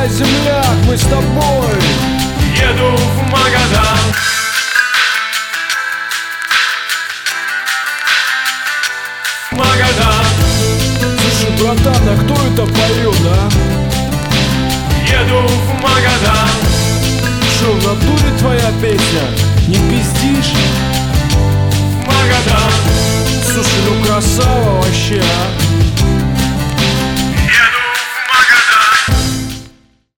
Давай, земляк, мы с тобой. Еду в Магадан. Магадан. Слушай, братан, а кто это поет, а? Еду в Магадан. Шо, в натуре твоя песня? Не пиздишь? В Магадан. Слушай, ну красава вообще, а?